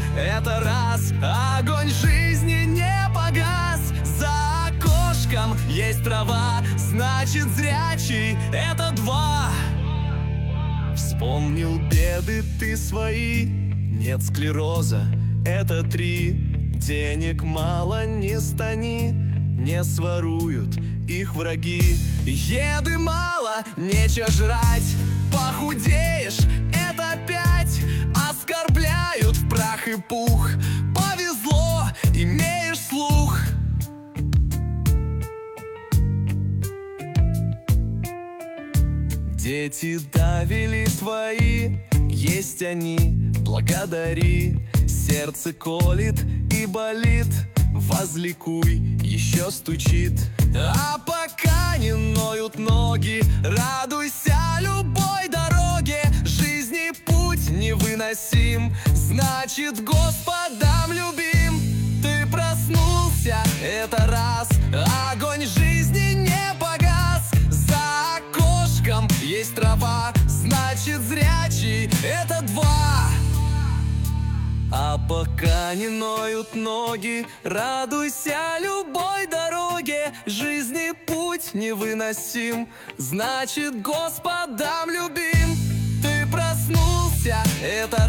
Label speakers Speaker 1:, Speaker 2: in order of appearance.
Speaker 1: это раз. Огонь жизни не погас. За окошком есть трава, значит зрячий — это два. Вспомнил беды ты свои, нет склероза — это три. Денег мало, не стани, не своруют их враги. Еды мало, нечего жрать, похудеешь — это пять. Оскорбляют в прах и пух, повезло, имеешь слух. Дети давили твои, есть они, благодари. Сердце колит и болит, возликуй, еще стучит. А пока не ноют ноги, радуйся любой дороге. Жизни путь невыносим, значит Господом любим. Ты проснулся, это раз. Огонь жизни не погас. За окошком есть трава, значит зрячий — это два. А пока не ноют ноги, радуйся любой дороге. Жизни путь невыносим, значит Господом любим. Ты проснулся, это